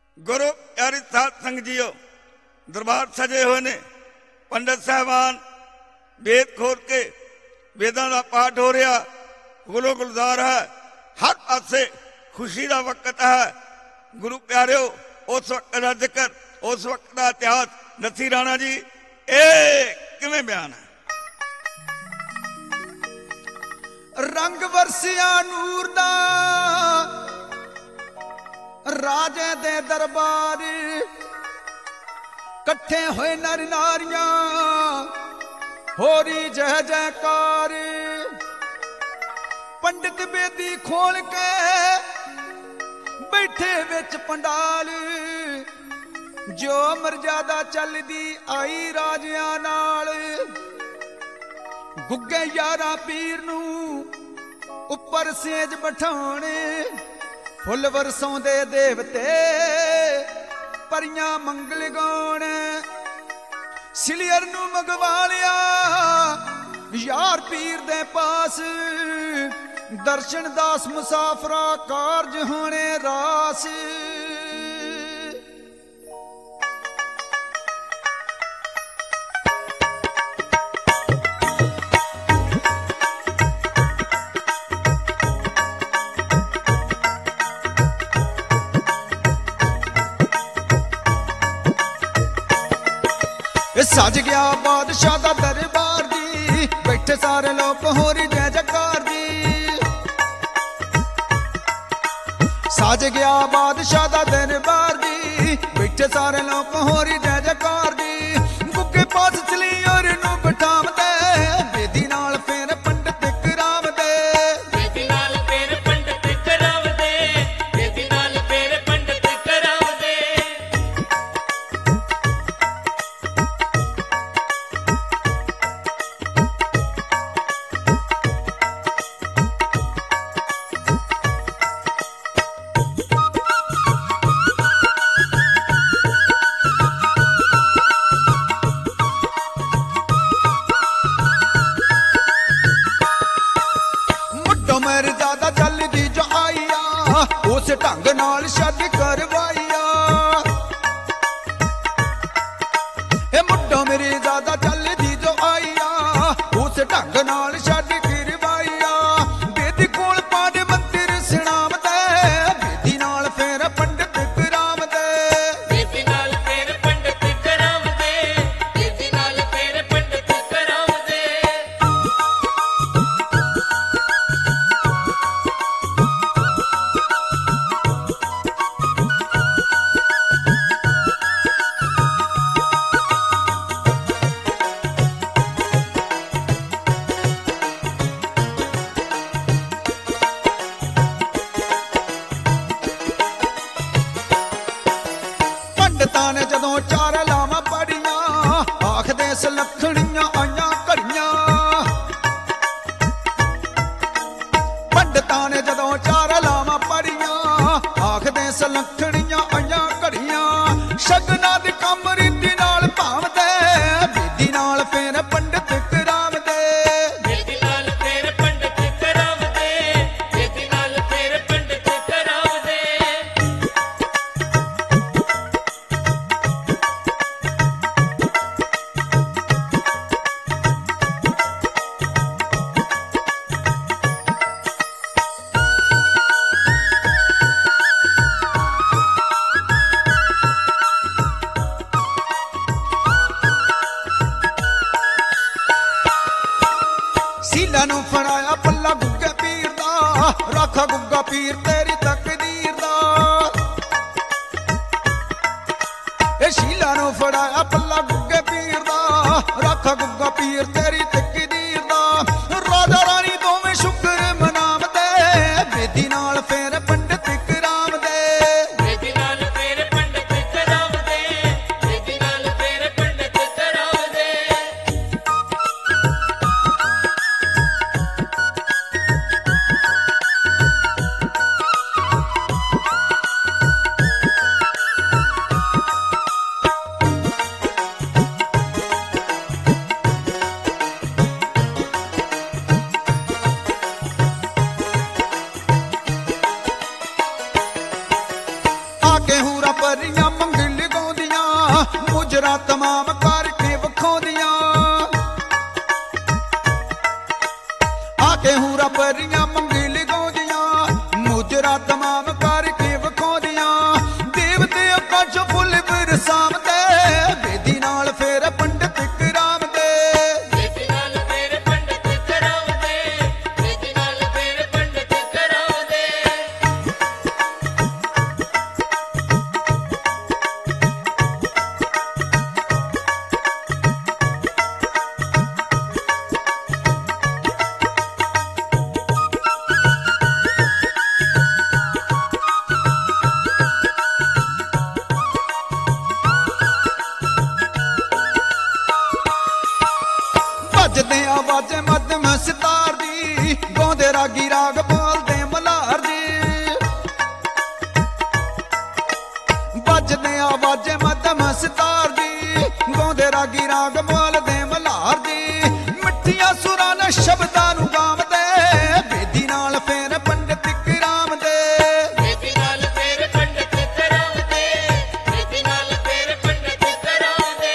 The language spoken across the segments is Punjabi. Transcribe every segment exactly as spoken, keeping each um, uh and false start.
गुरु प्यारी साध संग जीओ दरबार सजे हुए ने। पंडित साहबान वेद खोल के वेदां का पाठ हो रहा, गुलो गुलजार है, हर पासे खुशी का वक्त है। गुरु प्यारिओ उस वक्त का जिक्र, उस वक्त का इतिहास नसी राणा जी ए किवें बयान है। रंग वरसिया नूर दा राजे दे दरबार, कट्ठे होए नर नारियां होरी जय जयकार। पंडित बेदी खोल के बैठे विच पंडाल, जो मर्यादा चलदी आई राजियां नाल। गुग्गे यारा पीर नू उपर सेज बिठाने, फुल वरसोंदे देवते परियां मंगल गाउण। सिलियर नू मंगवा लिया यार पीर दे पास, दर्शन दास मुसाफरा कारज होने रास। सज गया बादशाह दा दरबार दी, बैठे सारे लोग होरी जय जयकार दी। सज गया बादशाह दा दरबार दी, बैठे सारे लोग होरी जय जयकार दी। गुग्गे पास चली और नू बिठाम दे, बेदी नाल फेर पंडित कराम दे। बेदी नाल फेर पंडित कराम दे, बेदी नाल फेर पंडित कराम दे। मर्यादा चलदी जो आईया, उस ढंग नाल शादी करवाईया। ए मुड्डो मेरी ज्यादा चलदी जो आईया, उस ढंग नाल शादी करवाईया। बेदी कोल पांडे मंदिर सनाम दे, बेदी नाल फेर पंडित कराम दे। बेदी नाल फेर पंडित कराम दे, बेदी नाल फेर पंडित कराम दे। पंडितां ने जदों चार लावां पढ़ियां, आखदे सलखणियां आईयां घड़ियां। पंडितां ने जदों चार लावां पढ़ियां, आखदे सलखणियां आईयां घड़ियां। शगना दी कम रीति नाल भावदे, बेदी नाल फेर पंडित कराम दे। बेदी नाल फेर पंडित कराम दे, बेदी नाल फेर पंडित कराम दे। सीला नू फड़ाया पल्ला गुग्गे पीर दा, राखा गुग्गा पीर तेरी तकदीर दा। ए शीला नू फड़ाया पल्ला गुग्गे पीर दा, राखा गुग्गा पीर तेरी तकदीर दा। राजा रानी दोवें शुक्र मनाम दे, बेदी नाल फेर पंडित कराम दे। बेदी नाल फेर पंडित कराम दे, बेदी नाल फेर पंडित कराम दे। गेहूं ਸ਼ੀਲਾਂ ਪਰੀਆਂ ਮੰਗਲ ਗਾਉਂਦੀਆਂ ਮੁਜਰਾ ਤਮਾਮ ਕਰਕੇ ਵਿਖਾਉਂਦੀਆਂ ਆ ਕੇ ਹੂਰਾ ਪਰੀਆਂ ਮੰਗਲ ਗਾਉਂਦੀਆਂ ਮੁਜਰਾ ਤਮਾਮ ਕਰਕੇ ਵਿਖਾਉਂਦੀਆਂ ਦੇਵਤੇ ਆਕਾਸ਼ ਫੁੱਲ ਬਰਸਾਉਂਦੇ ਬੇਦੀ ਨਾਲ ਫੇਰ ਪੰਡਤ ਕਰਾਮ ਦੇ ਬੇਦੀ ਨਾਲ ਫੇਰ ਪੰਡਤ ਕਰਾਉਂਦੇ ਬੇਦੀ ਨਾਲ ਫੇਰ ਪੰਡਤ ਕਰਾਉਂਦੇ ਵੱਜਦੇ ਆਵਾਜ਼ੇ ਮੱਧਮ ਸਿਤਾਰ ਦੀ ਗਾਉਂਦੇ ਰਾਗੀ ਰਾਗ ਬੋਲਦੇ ਮਲਾਰ ਜੀ ਵੱਜਦੇ ਆਵਾਜ਼ੇ ਮੱਧਮ ਸਿਤਾਰ ਦੀ ਗਾਉਂਦੇ ਰਾਗੀ ਰਾਗ ਬੋਲਦੇ ਮਲਾਰ ਜੀ ਮਿੱਠੀਆਂ ਸੁਰਾਂ ਨਾਲ ਸ਼ਬਦਾਂ ਨੂੰ ਗਾਉਂਦੇ ਬੇਦੀ ਨਾਲ ਫੇਰ ਪੰਡਤ ਕਰਾਮ ਦੇ ਬੇਦੀ ਨਾਲ ਫੇਰ ਪੰਡਤ ਕਰਾਉਂਦੇ ਬੇਦੀ ਨਾਲ ਫੇਰ ਪੰਡਤ ਕਰਾਉਂਦੇ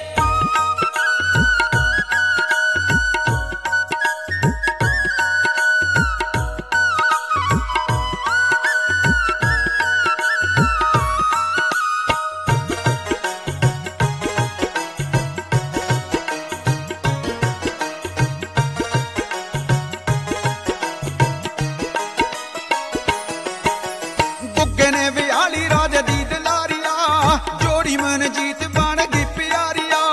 ਗੁੱਗੇ ਨੇ ਵਿਆਲੀ ਰਾਜੇ ਦੀ ਦਲਾਰੀਆ ਜੋੜੀ ਮਨਜੀਤ ਬਣ ਗਈ ਪਿਆਰੀਆ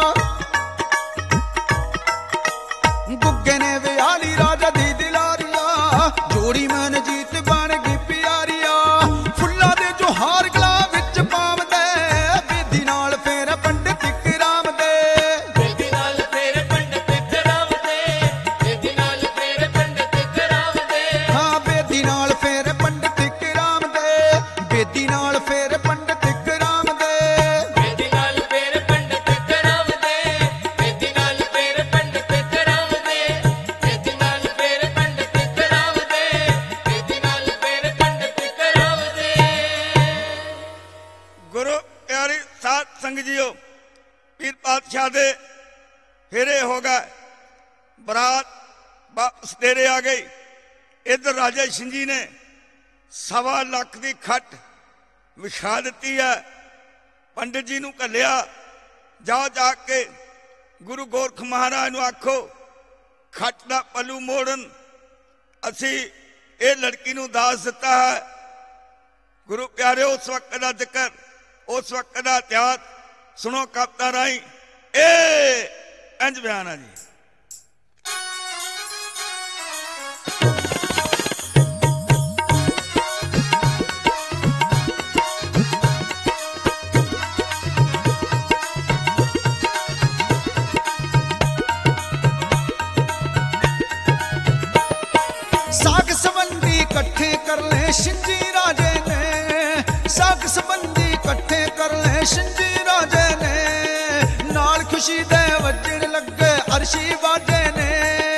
ਗੁੱਗੇ ਨੇ ਵਿਆਲੀ ਰਾਜੇ ਦੀ ਦਲਾਰੀਆ ਜੋੜੀ ਮਨਜੀਤ ਬਣ ਗਈ ਪਿਆਰੀਆ ਫੁੱਲਾਂ ਦੇ ਜੋ ਹਾਰ ਗਲਾ ਵਿੱਚ ਪਾਵਦੇ ਬੇਦੀ ਨਾਲ ਫੇਰ ਪੰਡਤ ਕਰਾਮ ਦੇ ਬੇਦੀ ਨਾਲ ਫੇਰ ਪੰਡਤ ਕਰਾਉਂਦੇ ਬੇਦੀ ਨਾਲ ਫੇਰ ਪੰਡਤ ਕਰਾਉਂਦੇ ਹਾਂ ਬੇਦੀ ਨਾਲ ਫੇਰ ਪੰਡਤ ਕਰਾਮ ਦੇ ਬੇਦੀ ਨਾਲ ਫੇਰ ਪੰਡਤ ਕਰਾਮ ਦੇ ਬੇਦੀ ਨਾਲ ਫੇਰ ਪੰਡਤ ਕਰਾਉਂਦੇ ਬੇਦੀ ਨਾਲ ਫੇਰ ਪੰਡਤ ਕਰਾਉਂਦੇ ਬੇਦੀ ਨਾਲ ਫੇਰ ਪੰਡਤ ਕਰਾਉਂਦੇ ਬੇਦੀ ਨਾਲ ਫੇਰ ਪੰਡਤ ਕਰਾਉਂਦੇ ਗੁਰੂ ਪਿਆਰੀ ਸਾਧ ਸੰਗ ਜੀਓ ਪੀਰ ਪਾਤਸ਼ਾਹ ਦੇ ਫੇਰੇ ਹੋ ਗਏ ਬਰਾਤ ਵਾਪਸ ਡੇਰੇ ਆ ਗਈ ਇਧਰ ਰਾਜਾ ਸਿੰਘ ਜੀ ਨੇ ਸਵਾ ਲੱਖ ਦੀ ਖੱਟ ਵਿਛਾ ਦਿੱਤੀ ਹੈ ਪੰਡਿਤ ਜੀ ਨੂੰ ਘੱਲਿਆ ਜਾਓ ਜਾ ਕੇ ਗੁਰੂ ਗੋਰਖ ਮਹਾਰਾਜ ਨੂੰ ਆਖੋ ਖੱਟ ਦਾ ਪੱਲੂ ਮੋੜਨ ਅਸੀਂ ਇਹ ਲੜਕੀ ਨੂੰ ਦਾਸ ਦਿੱਤਾ ਹੈ ਗੁਰੂ ਪਿਆਰਿਓ ਉਸ ਵਕਤ ਦਾ ਜ਼ਿਕਰ ਉਸ ਵਕਤ ਦਾ ਇਤਿਹਾਸ ਸੁਣੋ ਕਵਿਤਾ ਰਾਹੀਂ ਇਹ ਇੰਜ ਬਿਆਨ ਹੈ ਜੀ ਸਾਗ ਸੰਬੰਧੀ ਇਕੱਠੇ ਕਰ ਲੈ ਸਿੰਜੀ ਰਾਜੇ ਨੇ ਸਾਗ ਸੰਬੰਧੀ ਇਕੱਠੇ ਕਰ ਲੈ ਸਿੰਜੀ ਰਾਜੇ ਨੇ ਨਾਲ ਖੁਸ਼ੀ ਦੇ ਵੱਜਣ ਲੱਗੇ ਅਰਸ਼ੀ ਬਾਜੇ ਨੇ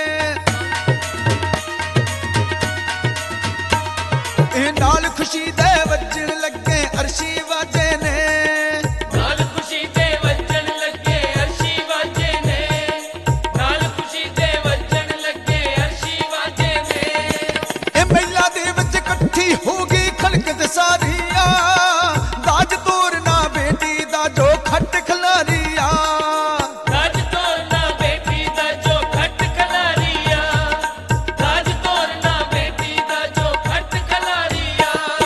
ਇਹ ਨਾਲ ਖੁਸ਼ੀ ਦੇ ਵੱਜਣ ਲੱਗੇ ਅਰਸ਼ੀ ਬਾਜੇ ਨੇ ਨਾਲ ਖੁਸ਼ੀ ਦੇ ਵੱਜਣ ਲੱਗੇ ਅਰਸ਼ੀ ਵਾਜੇ ਨੇ ਨਾਲ ਖੁਸ਼ੀ ਦੇ ਵੱਜਣ ਲੱਗੇ ਅਰਸ਼ੀ ਵਾਜੇ ਨੇ ਇਹ ਮਹਿਲਾ ਦੇ ਵਿੱਚ ਇਕੱਠੀ ਹੋ ਗਈ ਖਲਕਤ ਸਾਰੀਆ ਦਾਜ ਤੋਰਨਾ ਬੇਟੀ ਦਾ ਜੋ ਖੱਟ ਖਲਾਰੀਆ ਰਾਜ ਤੋਰਨਾ ਬੇਟੀ ਦਾ ਜੋ ਖੱਟ ਖਲਾਰੀਆ ਰਾਜ ਤੋਰਨਾ ਬੇਟੀ ਦਾ ਜੋ ਖੱਟ ਖਲਾਰੀਆ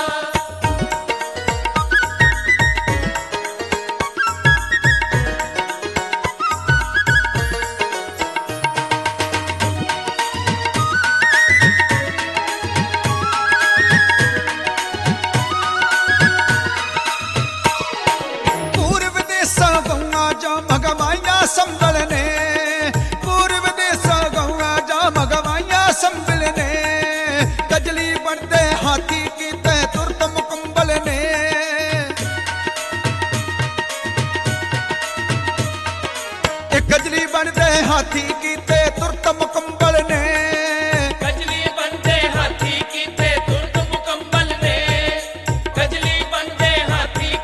ਪੂਰਬ ਦੇਸਾਂ ਗਊਆਂ ਜਾਂ ਮਗਵਾਈਆਂ ਸੰਭਲ ਨੇ ਪੂਰਬ ਦੇਸਾਂ ਗਊਆਂ ਜਾਂ ਮਗਵਾਈਆਂ ਸੰਭਲ ਨੇ ਕਜਲੀ ਬਣਦੇ ਹਾਥੀ ਕੀਤੇ ਤੁਰਤ ਮੁਕੰਬਲ ਨੇ ਇਹ ਕਜਲੀ ਬਣਦੇ ਹਾਥੀ ਕੀਤੇ ਤੁਰਤ ਮੁਕੰਬਲ ਨੇ ਕਜਲੀ ਬੰਦੇ ਹਾਥੀ ਕੀਤੇ ਤੁਰਤ ਮੁਕੰਬਲ ਨੇ ਕਜਲੀ ਬੰਦੇ ਹਾਥੀ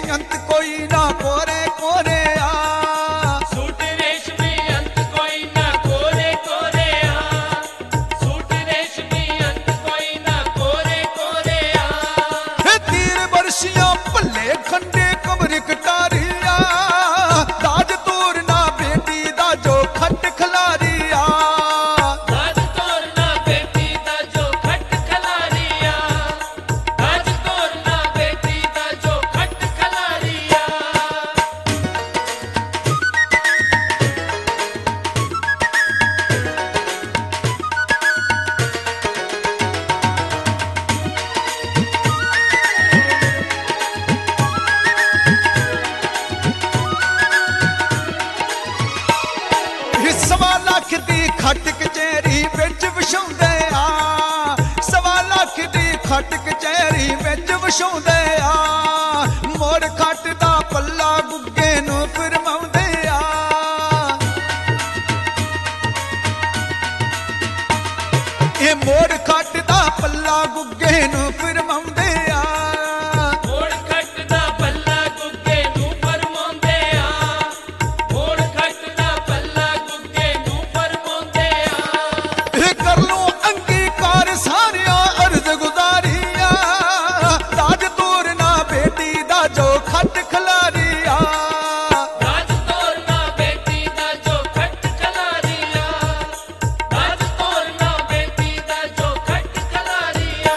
ਅੰਤ ਕੋਈ ਨਾ ਕੋਰੇ ਕੋਰੇ ਆ ਸੂਟ ਰੇਸ਼ਮੀ ਅੰਤ ਕੋਈ ਨਾ ਕੋਰੇ ਕੋਰੇ ਆ ਸੂਟ ਰੇਸ਼ਮੀ ਅੰਤ ਕੋਈ ਨਾ ਕੋਰੇ ਕੋਰੇ ਆ ਹੇ ਤੀਰ ਬਰਸ਼ੀਆਂ ਭੱਲੇ ਖੰਡੇ ਕਮਰ ਕਟਾਰੀਆ ਦਾਜ ਤੋਰਨਾ ਬੇਟੀ ਦਾ ਜੋ ਖੱਟ ਖਲਾਰੀਆ ਦਾਜ ਤੋਰਨਾ ਬੇਟੀ ਦਾ ਜੋ ਖੱਟ ਖਲਾਰੀਆ ਦਾਜ ਤੋਰਨਾ ਬੇਟੀ ਦਾ ਜੋ ਖੱਟ ਖਲਾਰੀਆ ਇਹ ਸਵਾ ਲੱਖ ਦੀ ਖੱਟ ਕਚਹਿਰੀ ਵਿੱਚ ਵਿਛਾਉਂਦੇ ਆ ਸਵਾ ਲੱਖ ਦੀ ਖੱਟ ਕਚਹਿਰੀ ਵਿੱਚ ਵਿਛਾਉਂਦੇ ਆ ਮੋੜ ਖੱਟ ਦਾ ਪੱਲਾ ਗੁੱਗੇ ਨੂੰ ਫਰਮਾਉਂਦੇ ਆ ਇਹ ਮੋੜ ਖੱਟ ਦਾ ਪੱਲਾ ਗੁੱਗੇ ਨੂੰ ਫਰਮਾਉਂਦੇ ਆ ਮੋੜ ਖੱਟ ਦਾ ਪੱਲਾ ਗੁੱਗੇ ਨੂੰ ਫਰਮਾਉਂਦੇ ਆ ਮੋੜ ਖੱਟ ਦਾ ਪੱਲਾ ਗੁੱਗੇ ਨੂੰ ਫਰਮਾਉਂਦੇ ਆ ਇਹ ਕਰ ਲੋ ਅੰਗੀਕਾਰ ਸਾਰਿਆਂ ਅਰਜ਼ ਗੁਜ਼ਾਰੀਆ ਦਾਜ ਤੋਰਨਾ ਬੇਟੀ ਦਾ ਜੋ ਖੱਟ ਖਲਾਰੀਆ ਰਾਜ ਤੋਰਨਾ ਬੇਟੀ ਦਾ ਜੋ ਖੱਟ ਖਲਾਰੀਆ ਰਾਜ ਤੋਰਨਾ ਬੇਟੀ ਦਾ ਜੋ ਖੱਟ ਖਲਾਰੀਆ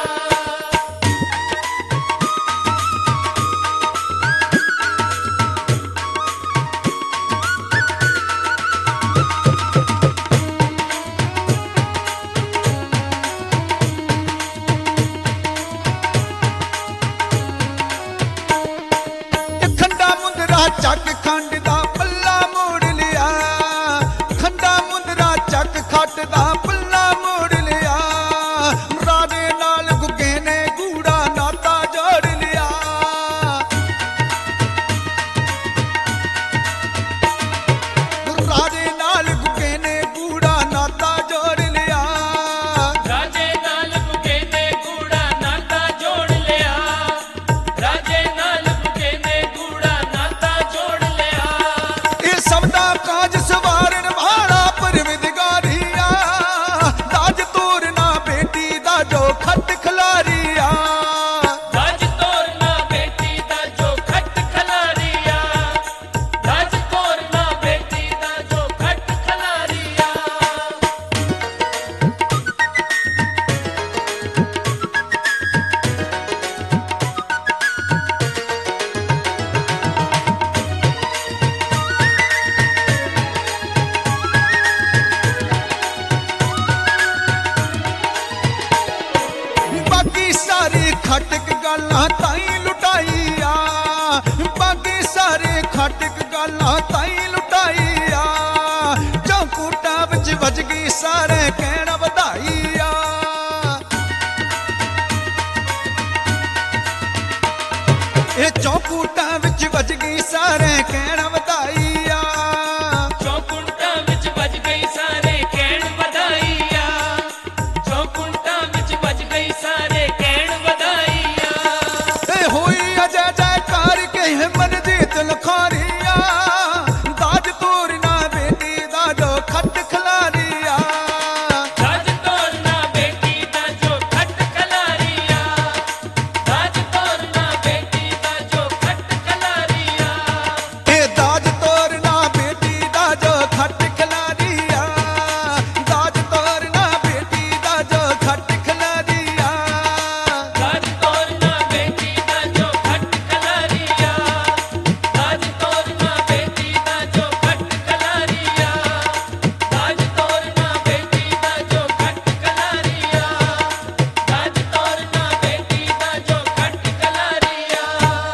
ਖੰਡਾ ਮੁੰਦਰਾ ਚੱਕ ਖੰਡ ਦਾ ਪੱਲਾ ਮੋੜ ਲਿਆ ਖੰਡਾ ਮੁੰਦਰਾ ਚੱਕ ਖੱਟ ਦਾ ਪੱਲਾ ਮੋੜ ਲਿਆ ਰਾਜੇ ਨਾਲ ਗੁੱਗੇ ਨੇ ਗੂੜਾ ਨਾਤਾ ਜੋੜ ਲਿਆ ਰਾਜੇ ਨਾਲ ਗੁੱਗੇ ਨੇ ਗੂੜਾ ਨਾਤਾ ਜੋੜ ਲਿਆ ਰਾਜੇ ਨਾਲ ਗੁੱਗੇ ਨੇ ਗੂੜਾ ਨਾਤਾ ਜੋੜ ਲਿਆ ਰਾਜੇ ਨਾਲ ਗੁੱਗੇ ਨੇ ਗੂੜਾ ਨਾਤਾ ਜੋੜ ਲਿਆ ਇਹ ਸਭ ਦਾ ਕਾਜ ਸਵਾਰਨ ਵਾਲਾ ਪਰਵਿਦਗਾਰੀਆ ਦਾਜ ਤੋਰਨਾ ਬੇਟੀ ਦਾ ਜੋ ਖੱਟ ਖਲਾਰੀਆ ਰਾਜ ਤੋਰਨਾ ਬੇਟੀ ਦਾ ਜੋ ਖੱਟ ਖਲਾਰੀਆ ਰਾਜ ਤੋਰਨਾ ਬੇਟੀ ਦਾ ਜੋ ਖੱਟ ਖਲਾਰੀਆ ਬਾਕੀ ਸਾਰੇ ਖਟਕ ਗੱਲਾਂ ਤਾਈ ਲੁਟਾਈਆ ਬਾਕੀ ਸਾਰੇ ਖਟਕ ਗੱਲਾਂ ਤਾਈ ਲੁਟਾਈਆ ਚੌਕੂਟਾ ਵਿੱਚ ਵੱਜ ਗਈ ਸਾਰੇ ਕਹਿਣ ਵਧਾਈਆ ਇਹ ਚੌਕੂਟਾ ਵਿੱਚ ਵੱਜ ਗਈ ਸਾਰੇ ਕਹਿਣ ਵਧਾਈਆ ਚੌਕੁੰਟਾਂ ਵਿੱਚ ਵੱਜ ਗਈ ਸਾਰੇ ਕਹਿਣ ਵਧਾਈਆ ਚੌਕੁੰਟਾਂ ਵਿੱਚ ਵੱਜ ਗਈ ਸਾਰੇ ਕਹਿਣ ਵਧਾਈਆ ਇਹ ਹੋਈ ਅਜੈ ਜੈਕਾਰ ਕੇ ਮਨ ਜੀਤ ਲਖਾਰੀਆ ਦਾਜ ਤੋਰਨਾ ਬੇਟੀ ਦਾ ਜੋ ਖੱਟ ਖਲਾਰੀਆ ਰਾਜ ਤੋਰਨਾ ਬੇਟੀ ਦਾ ਜੋ ਖੱਟ ਖਲਾਰੀਆ ਰਾਜ ਤੋਰਨਾ ਬੇਟੀ ਦਾ ਜੋ ਖੱਟ ਖਲਾਰੀਆ ਇਹ ਦਾਜ ਤੋਰਨਾ ਬੇਟੀ ਦਾ ਜੋ ਖੱਟ ਖਲਾਰੀਆ ਦਾਜ ਤੋਰਨਾ ਬੇਟੀ ਦਾ ਜੋ ਖੱਟ ਖਲਾਰੀਆ ਰਾਜ ਤੋਰਨਾ ਬੇਟੀ ਦਾ ਜੋ ਖੱਟ ਖਲਾਰੀਆ ਰਾਜ ਤੋਰਨਾ ਬੇਟੀ ਦਾ ਜੋ ਖੱਟ ਖਲਾਰੀਆ ਰਾਜ ਤੋਰਨਾ ਬੇਟੀ ਦਾ ਜੋ ਖੱਟ ਖਲਾਰੀਆ ਰਾਜ ਤੋਰਨਾ ਬੇਟੀ ਦਾ ਜੋ ਖੱਟ ਖਲਾਰੀਆ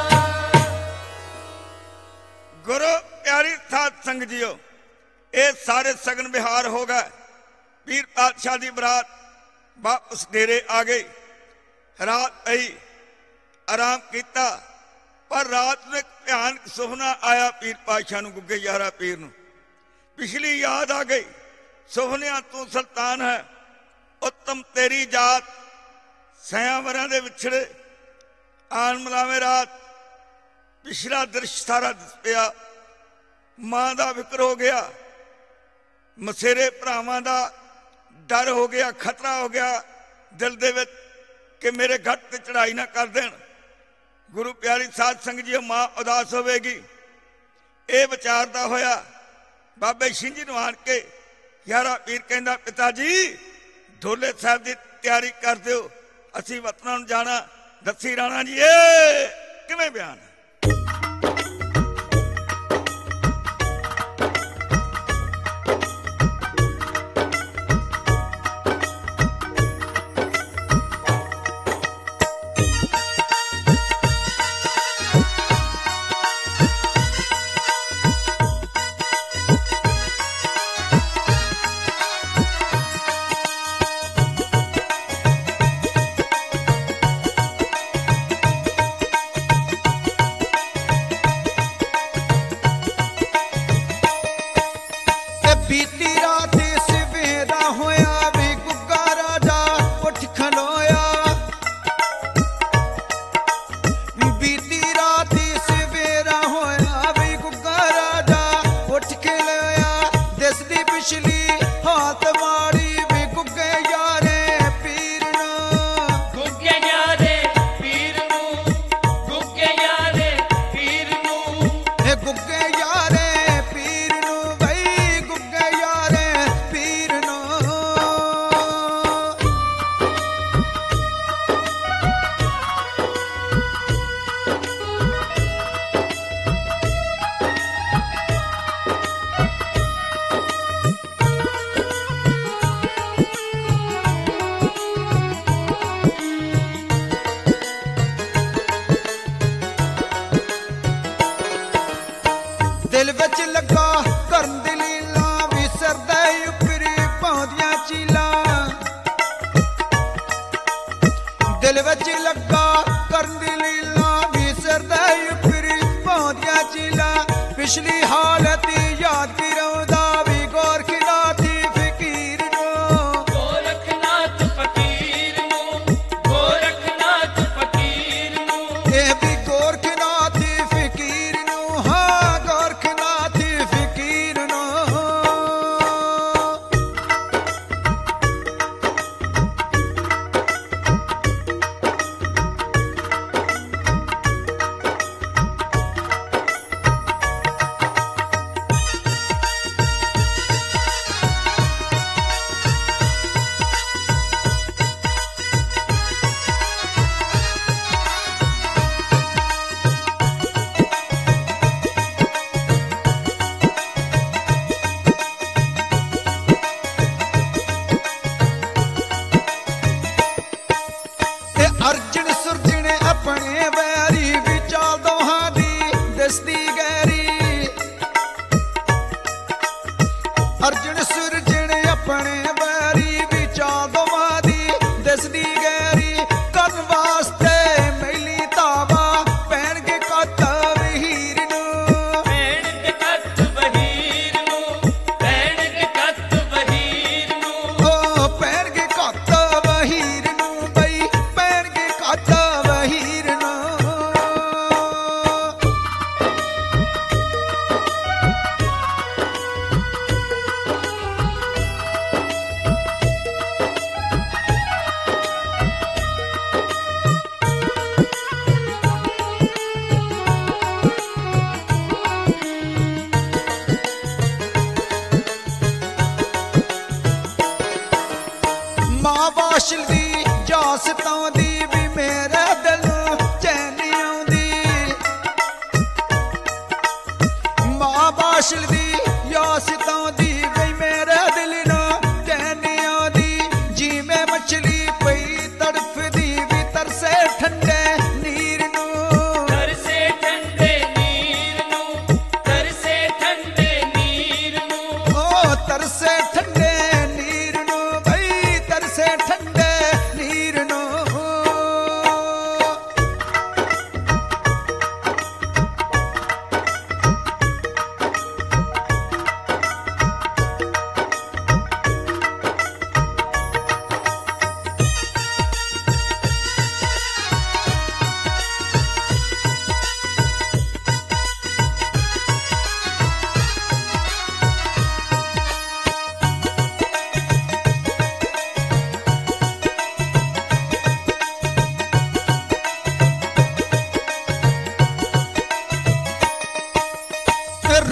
ਗੁਰੂ ਪਿਆਰੀ ਸਾਧ ਸੰਗ ਜੀਓ ਇਹ ਸਾਰੇ ਸਗਨ ਵਿਹਾਰ ਹੋ ਗਏ ਪੀਰ ਪਾਤਸ਼ਾਹ ਦੀ ਬਰਾਤ ਵਾਪਸ ਡੇਰੇ ਆ ਗਈ ਰਾਤ ਆਈ ਆਰਾਮ ਕੀਤਾ ਪਰ ਰਾਤ ਨੂੰ ਇੱਕ ਭਿਆਨਕ ਸੁਪਨਾ ਆਇਆ ਪੀਰ ਪਾਤਸ਼ਾਹ ਨੂੰ ਗੁੱਗੇ ਯਾਰਾ ਪੀਰ ਨੂੰ ਪਿਛਲੀ ਯਾਦ ਆ ਗਈ ਸੁਪਨਿਆਂ ਤੂੰ ਸੁਲਤਾਨ ਹੈ ਉੱਤਮ ਤੇਰੀ ਜਾਤ ਸਿਆਂ ਵਰਾਂ ਦੇ ਵਿਛੜੇ ਆਨ ਮਲਾਵੇਂ ਰਾਤ ਪਿਛਲਾ ਦ੍ਰਿਸ਼ ਸਾਰਾ ਦਿਸ ਪਿਆ। ਮਾਂ ਦਾ ਫਿਕਰ ਹੋ ਗਿਆ, ਮਸੇਰੇ ਭਰਾਵਾਂ ਦਾ ਡਰ ਹੋ ਗਿਆ, ਖਤਰਾ ਹੋ ਗਿਆ ਦਿਲ ਦੇ ਵਿੱਚ ਕਿ ਮੇਰੇ ਘੱਟ ਤੇ ਚੜਾਈ ਨਾ ਕਰ ਦੇਣ। ਗੁਰੂ ਪਿਆਰੀ ਸਾਧ ਸੰਗਤ ਜੀ, ਮਾਂ ਉਦਾਸ ਹੋਵੇਗੀ। ਇਹ ਵਿਚਾਰਦਾ ਹੋਇਆ ਬਾਬੇ ਸਿੰਘ ਜੀ ਨੂੰ ਆਣ ਕੇ ਯਾਰਾ ਪੀਰ ਕਹਿੰਦਾ, ਪਿਤਾ ਜੀ ਢੋਲੇ ਸਾਹਿਬ ਦੀ ਤਿਆਰੀ ਕਰ ਦਿਓ, ਅਸੀਂ ਵਤਨਾਂ ਨੂੰ ਜਾਣਾ। ਦੱਸੀ ਰਾਣਾ ਜੀ ਇਹ ਕਿਵੇਂ ਬਿਆਨ? ਬੀਤੀ ਰਾਤ ਸਵੇਰਾ ਹੋਇਆ ਵੇ ਗੁੱਗਾ ਰਾਜਾ ਉੱਠ ਖਲੋਇਆ। ਬੀਤੀ ਰਾਤ ਸਵੇਰਾ ਹੋਇਆ ਵੇ ਗੁੱਗਾ ਰਾਜਾ ਉੱਠ ਖਲੋਇਆ। ਦਿਸਦੀ ਪਿਛਲੀ ਹਾਲਤ ਮਾੜੀ ਵੇ ਗੁੱਗੇ ਯਾਰੇ ਪੀਰ ਨੂੰ। ਗੁੱਗੇ ਯਾਰੇ ਪੀਰ ਨੂੰ, ਗੁੱਗੇ ਯਾਰੇ ਪੀਰ ਨੂੰ। ਇਹ ਗੁੱਗੇ ਯਾਰੇ ਪੀਰ ਨੂੰ ਬਈ ਗੁੱਗੇ ਯਾਰੇ ਪੀਰ ਨੂੰ। ਦਿਲ ਵਿੱਚ ਲੱਗਾ ਕਰਨ ਦੀ ਲੀਲਾ ਵਿਸਰਦਾ ਉਪਰੀ ਪਾਉਂਦੀਆਂ ਚੀਲਾਂ। ਦਿਲ ਵਿੱਚ ਲੱਗਾ ਕਰਨ ਦੀ ਲੀਲਾ ਵਿਸਰਦਾ ਉਪਰੀ ਪਾਉਂਦੀਆਂ ਚੀਲਾਂ। ਪਿਛਲੀ ਹਾਲਤ ਯਾਦ ਕਰਾਉਂਦਾ ਵੀ ਗੋਰਖਨਾਥ ਫਕੀਰ ਨੂੰ। ਗੋਰਖਨਾਥ ਫਕੀਰ ਨੂੰ, ਗੋਰਖਨਾਥ ਫਕੀਰ ਨੂੰ। ਇਹ ਵੀ ਗੋਰਖਨਾਥ ਫਕੀਰ ਨੂੰ, ਹਾਂ ਗੋਰਖਨਾਥ ਫਕੀਰ ਨੂੰ।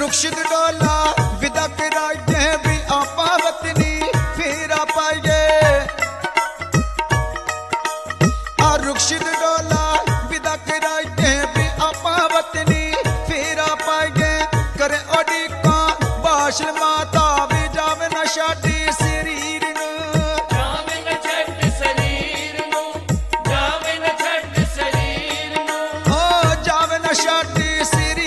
ਰੁਖਸ਼ਿਤ ਡੋਲਾ ਵਿਦਾ ਕਰਾਈਏ ਵੀ ਆਪਾਂ ਵਤਨੀ ਫੇਰਾ ਪਾਈਏ ਆ ਰੁਖਸ਼ਿਤ ਡੋਲਾ ਵਿਦਾ ਕਰਾਈਏ ਵੀ ਆਪਾਂ ਵਤਨੀ ਫੇਰਾ ਪਾਈਏ ਕਰੇ ਉਡੀਕਾਂ ਬਾਸ਼ਲ ਮਾਤਾ ਵੀ ਜਾਵੇ ਨਾ ਛਾਡੀ ਸਰੀਰ ਨੂੰ ਜਾਵੇ ਨਾ ਛੱਡ ਸਰੀਰ ਨੂੰ ਜਾਵੇ ਨਾ ਛੱਡ ਸਰੀਰ ਨੂੰ ਓ ਜਾਵੇ ਨਾ ਛਾਡੀ ਸਰੀਰ